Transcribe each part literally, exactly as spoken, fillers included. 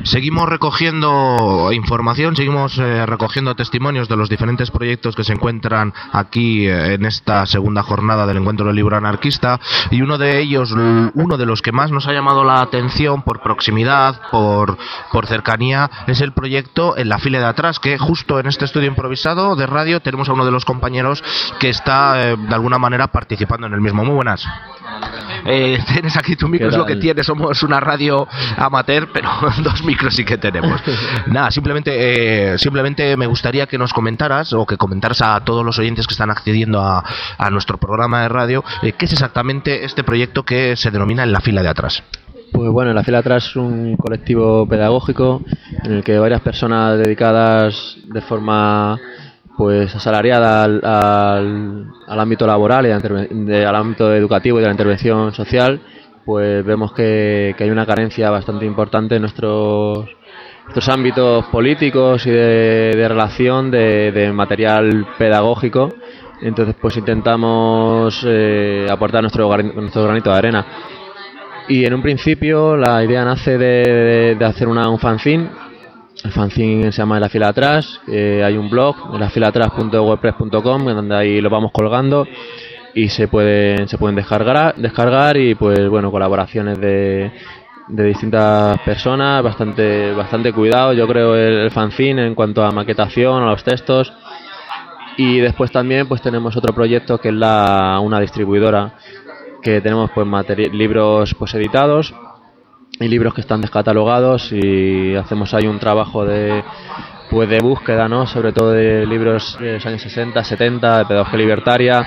Seguimos recogiendo información, seguimos eh, recogiendo testimonios de los diferentes proyectos que se encuentran aquí eh, en esta segunda jornada del Encuentro del Libro Anarquista, y uno de ellos, uno de los que más nos ha llamado la atención por proximidad, por, por cercanía, es el proyecto En la fila de atrás, que justo en este estudio improvisado de radio tenemos a uno de los compañeros que está eh, de alguna manera participando en el mismo. Muy buenas. Eh, tienes aquí tu micro, es lo que tienes, somos una radio amateur, pero dos micros sí que tenemos. Nada, simplemente eh, simplemente me gustaría que nos comentaras, o que comentaras a todos los oyentes que están accediendo a, a nuestro programa de radio, eh, qué es exactamente este proyecto que se denomina En la fila de atrás. Pues bueno, En la fila de atrás es un colectivo pedagógico en el que varias personas dedicadas de forma pues asalariada al, al, al ámbito laboral y de, de, al ámbito educativo y de la intervención social, pues vemos que, que hay una carencia bastante importante en nuestros, nuestros ámbitos políticos y de, de relación de, de material pedagógico. Entonces pues intentamos eh, aportar nuestro, nuestro granito de arena. Y en un principio la idea nace de, de, de hacer una, un fanzine. El fanzine se llama En la fila de atrás, eh, hay un blog, en la fila de atrás punto wordpress punto com, donde ahí lo vamos colgando y se pueden se pueden descargar descargar y pues bueno, colaboraciones de, de distintas personas, bastante bastante cuidado, yo creo, el, el fanzine en cuanto a maquetación, a los textos. Y después también pues tenemos otro proyecto que es la una distribuidora, que tenemos pues materi- libros pues editados y libros que están descatalogados, y hacemos ahí un trabajo de pues de búsqueda, ¿no? Sobre todo de libros de los años sesenta, setenta, de pedagogía libertaria,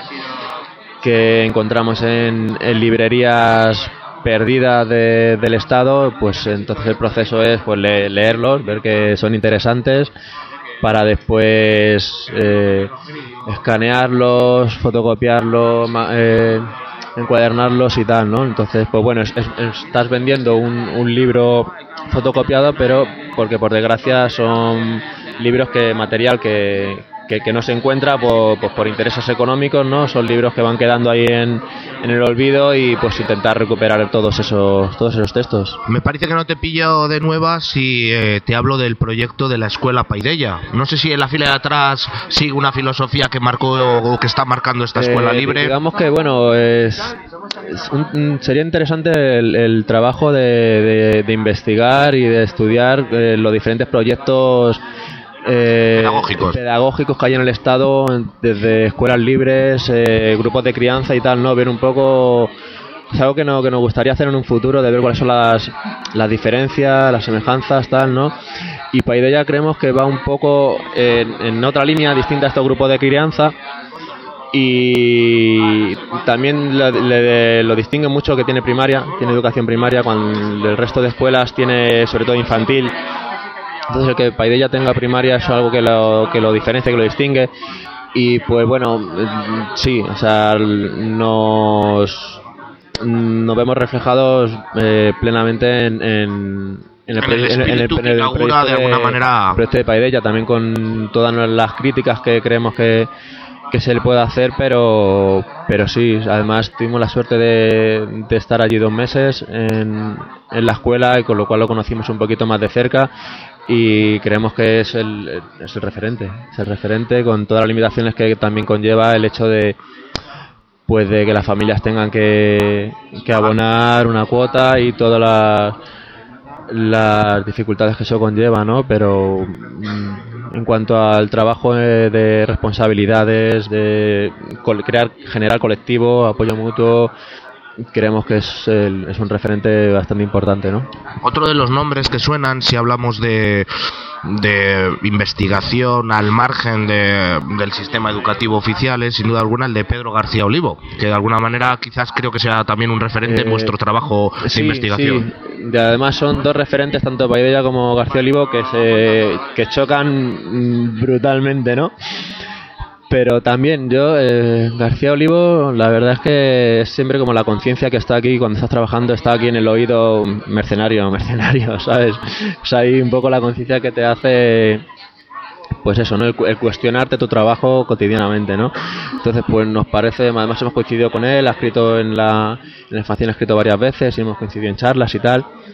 que encontramos en, en librerías perdidas de, del Estado. Pues entonces el proceso es pues le, leerlos, ver que son interesantes, para después eh, escanearlos, fotocopiarlos, eh, encuadernarlos y tal, ¿no? Entonces, pues bueno, es, es, estás vendiendo un, un libro fotocopiado, pero porque por desgracia son libros que material que, que, que no se encuentra por, pues por intereses económicos, ¿no? Son libros que van quedando ahí en, en el olvido, y pues intentar recuperar todos esos todos esos textos. Me parece que no te pillo de nuevas si eh, te hablo del proyecto de la Escuela Paideia. No sé si En la fila de atrás sigue una filosofía que marcó o que está marcando esta escuela eh, libre. Digamos que bueno, es, es un, sería interesante el, el trabajo de, de, de investigar y de estudiar eh, los diferentes proyectos Eh, pedagógicos. pedagógicos que hay en el Estado, desde escuelas libres, eh, grupos de crianza y tal, ¿no? Ver un poco, es algo que, no, que nos gustaría hacer en un futuro, de ver cuáles son las, las diferencias, las semejanzas, tal, ¿no? Y Paideia creemos que va un poco en, en otra línea distinta a estos grupos de crianza, y también le, le, lo distingue mucho que tiene primaria, tiene educación primaria, cuando el resto de escuelas tiene sobre todo infantil. Entonces el que Paideia tenga primaria es algo que lo, que lo diferencia, que lo distingue. Y pues bueno, sí, o sea, nos, nos vemos reflejados eh, plenamente en, en, en el, en el espíritu en el, en el, en el proyecto de, alguna manera, proyecto de Paideia, también con todas las críticas que creemos que, que se le puede hacer, pero pero sí, además tuvimos la suerte de, de estar allí dos meses en, en la escuela, y con lo cual lo conocimos un poquito más de cerca. Y creemos que es el, es el referente, es el referente con todas las limitaciones que también conlleva el hecho de pues de que las familias tengan que, que abonar una cuota y todas las, las dificultades que eso conlleva, ¿no? Pero en cuanto al trabajo de, de responsabilidades, de crear, generar colectivo, apoyo mutuo, creemos que es, el, es un referente bastante importante, ¿no? Otro de los nombres que suenan si hablamos de, de investigación al margen de, del sistema educativo oficial es sin duda alguna el de Pedro García Olivo, que de alguna manera quizás creo que sea también un referente eh, en vuestro trabajo de sí, investigación. Sí. Y además son dos referentes, tanto Paideia como García Olivo, que se que chocan brutalmente, ¿no? Pero también yo, eh, García Olivo, la verdad es que es siempre como la conciencia que está aquí cuando estás trabajando, está aquí en el oído mercenario, mercenario, ¿sabes? O sea, hay un poco la conciencia que te hace, pues eso, ¿no? El, el cuestionarte tu trabajo cotidianamente, ¿no? Entonces, pues nos parece, además hemos coincidido con él, ha escrito en la en el fanzine, ha escrito varias veces y hemos coincidido en charlas y tal.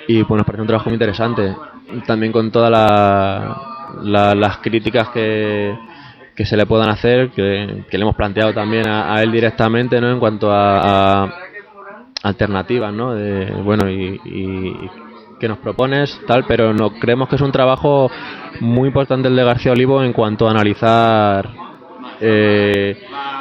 y pues nos parece un trabajo muy interesante, también con todas la, la, las críticas que, que se le puedan hacer, que, que le hemos planteado también a, a él directamente, ¿no? En cuanto a, a alternativas, ¿no? De, bueno, y, y que nos propones, tal, pero no creemos que es un trabajo muy importante el de García Olivo en cuanto a analizar eh,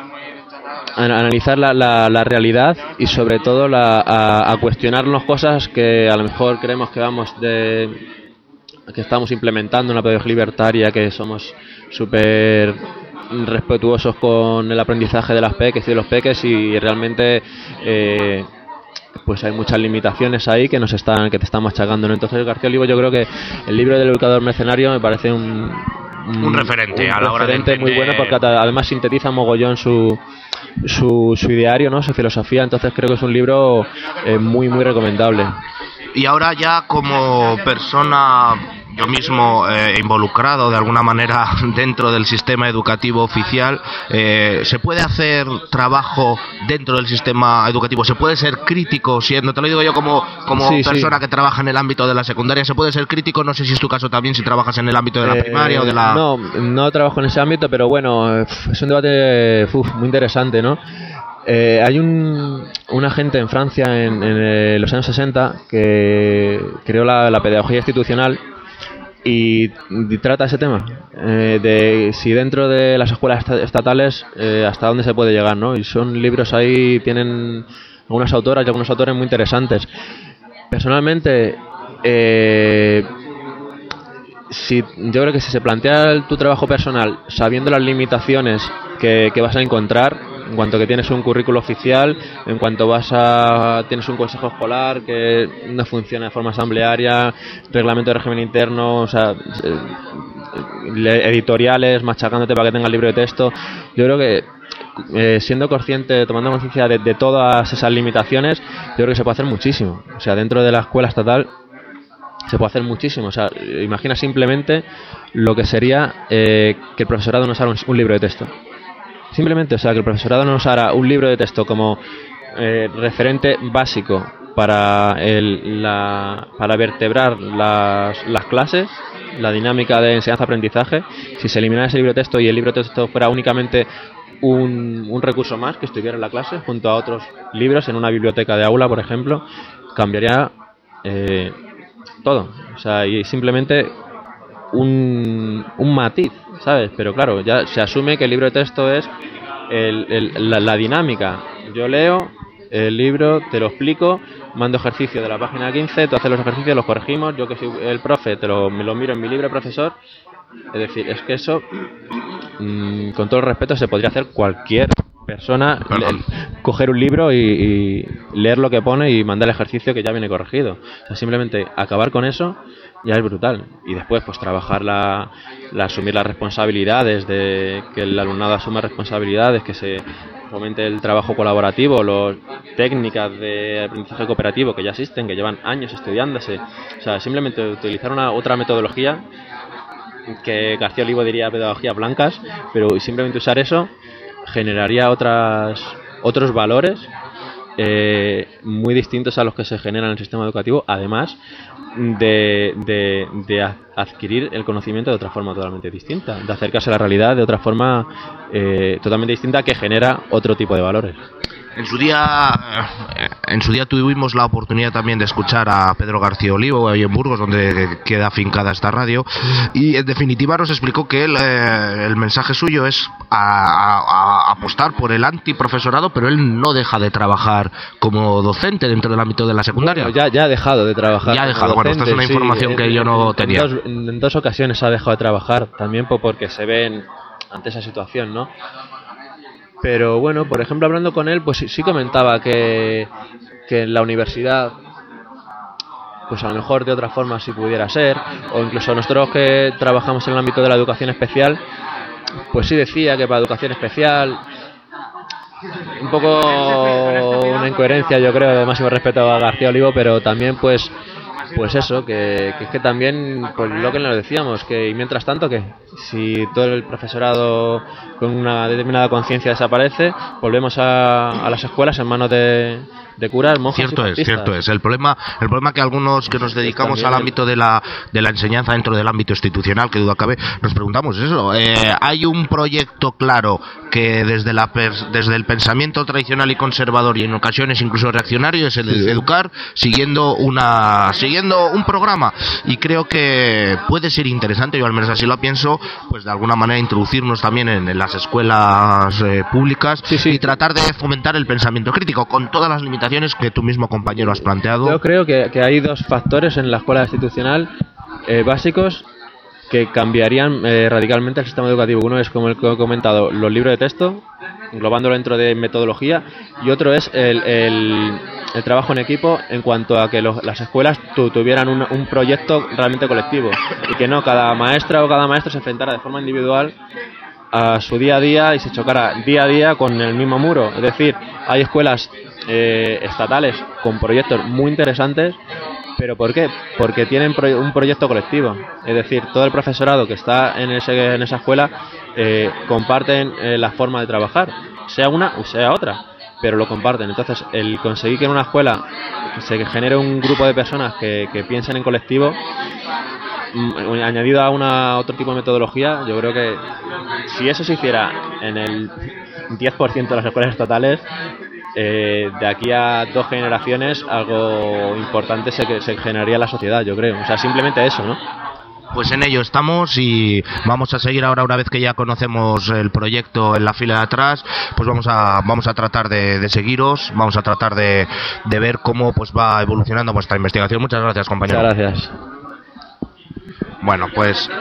a analizar la, la, la realidad y sobre todo la, a, a cuestionarnos cosas que a lo mejor creemos que vamos de que estamos implementando una pedagogía libertaria, que somos súper respetuosos con el aprendizaje de las peques y de los peques, y realmente eh, pues hay muchas limitaciones ahí que nos están que te están machacando, ¿no? Entonces García Olivo, yo creo que el libro del educador mercenario me parece un un, un referente un a la hora de entender... muy bueno, porque además sintetiza mogollón su su, su ideario, ¿no? Su filosofía. Entonces creo que es un libro eh, muy muy recomendable. Y ahora ya como persona, yo mismo eh, involucrado de alguna manera dentro del sistema educativo oficial, eh, ¿se puede hacer trabajo dentro del sistema educativo? ¿Se puede ser crítico siendo, te lo digo yo como, como sí, persona sí. que trabaja en el ámbito de la secundaria, ¿se puede ser crítico? No sé si es tu caso también, si trabajas en el ámbito de la eh, primaria o de la... No, no trabajo en ese ámbito, pero bueno, es un debate uf, muy interesante, ¿no? Eh, hay un, un agente en Francia en, en los años sesenta que creó la, la pedagogía institucional y, y trata ese tema eh, de si dentro de las escuelas estatales eh, hasta dónde se puede llegar, ¿no? Y son libros ahí, tienen algunas autoras y algunos autores muy interesantes. Personalmente, eh, si, yo creo que si se plantea tu trabajo personal sabiendo las limitaciones que, que vas a encontrar, en cuanto que tienes un currículo oficial, en cuanto vas a tienes un consejo escolar que no funciona de forma asamblearia, reglamento de régimen interno, o sea, editoriales machacándote para que tengas libro de texto, yo creo que eh, siendo consciente, tomando conciencia de, de todas esas limitaciones, yo creo que se puede hacer muchísimo. O sea, dentro de la escuela estatal se puede hacer muchísimo. O sea, imagina simplemente lo que sería eh, que el profesorado nos haga un, un libro de texto. Simplemente, o sea, que el profesorado nos hará un libro de texto como eh, referente básico para el, la, para vertebrar las, las clases, la dinámica de enseñanza-aprendizaje. Si se eliminara ese libro de texto y el libro de texto fuera únicamente un, un recurso más que estuviera en la clase junto a otros libros en una biblioteca de aula, por ejemplo, cambiaría eh, todo. O sea, y simplemente un, un matiz, ¿sabes? Pero claro, ya se asume que el libro de texto es el, el, la, la dinámica. Yo leo el libro, te lo explico, mando ejercicio de la página quince, tú haces los ejercicios, los corregimos, yo que soy el profe, te lo, me lo miro en mi libro profesor. Es decir, es que eso, mmm, con todo el respeto, se podría hacer cualquier persona, le, coger un libro y, y leer lo que pone y mandar el ejercicio que ya viene corregido. O sea, simplemente acabar con eso ya es brutal. Y después, pues trabajar la, la asumir las responsabilidades, de que el alumnado asuma responsabilidades, que se fomente el trabajo colaborativo, las técnicas de aprendizaje cooperativo que ya existen, que llevan años estudiándose. O sea, simplemente utilizar una otra metodología que García Olivo diría pedagogías blancas, pero simplemente usar eso generaría otras otros valores eh, muy distintos a los que se generan en el sistema educativo, además de, de, de adquirir el conocimiento de otra forma totalmente distinta, de acercarse a la realidad de otra forma eh, totalmente distinta, que genera otro tipo de valores. En su día en su día tuvimos la oportunidad también de escuchar a Pedro García Olivo ahí en Burgos, donde queda afincada esta radio, y en definitiva nos explicó que él, eh, el mensaje suyo es a, a, a apostar por el antiprofesorado, pero él no deja de trabajar como docente dentro del ámbito de la secundaria. Bueno, ya, ya ha dejado de trabajar. Ya ha dejado, docente, bueno, esta es una información sí, que en, yo no en, tenía. En dos, en dos ocasiones ha dejado de trabajar, también porque se ven ante esa situación, ¿no? Pero bueno, por ejemplo, hablando con él, pues sí, sí comentaba que, que en la universidad, pues a lo mejor de otra forma sí pudiera ser, o incluso nosotros que trabajamos en el ámbito de la educación especial, pues sí decía que para educación especial, un poco una incoherencia, yo creo, de máximo respeto a García Olivo, pero también pues Pues eso, que, que es que también, pues lo que nos decíamos, que y mientras tanto, que si todo el profesorado con una determinada conciencia desaparece, volvemos a, a las escuelas en manos de, de curas, monjas. Cierto y es, cierto es. El problema, el problema que algunos que nos dedicamos pues al ámbito de la de la enseñanza dentro del ámbito institucional, que duda cabe, nos preguntamos eso. Eh, hay un proyecto claro que desde la desde el pensamiento tradicional y conservador y en ocasiones incluso reaccionario es el de educar siguiendo una siguiendo un programa, y creo que puede ser interesante, yo al menos así lo pienso, pues de alguna manera introducirnos también en, en las escuelas eh, públicas sí, sí. y tratar de fomentar el pensamiento crítico con todas las limitaciones que tú mismo, compañero, has planteado. Yo creo que, que hay dos factores en la escuela institucional eh, básicos que cambiarían eh, radicalmente el sistema educativo. Uno es, como he comentado, los libros de texto, englobándolo dentro de metodología, y otro es el, el, el trabajo en equipo en cuanto a que los, las escuelas tu, tuvieran un, un proyecto realmente colectivo y que no cada maestra o cada maestro se enfrentara de forma individual a su día a día y se chocara día a día con el mismo muro. Es decir, hay escuelas eh, estatales con proyectos muy interesantes. ¿Pero por qué? Porque tienen pro- un proyecto colectivo. Es decir, todo el profesorado que está en, ese, en esa escuela eh, comparten eh, la forma de trabajar, sea una o sea otra, pero lo comparten. Entonces, el conseguir que en una escuela se genere un grupo de personas que, que piensen en colectivo, mm, añadido a una otro tipo de metodología, yo creo que si eso se hiciera en el diez por ciento de las escuelas estatales, Eh, de aquí a dos generaciones algo importante se, se generaría en la sociedad, yo creo. O sea, simplemente eso, ¿no? Pues en ello estamos y vamos a seguir ahora, una vez que ya conocemos el proyecto en la fila de atrás, pues vamos a vamos a tratar de, de seguiros, vamos a tratar de, de ver cómo pues va evolucionando vuestra investigación. Muchas gracias, compañero. Muchas gracias. Bueno, pues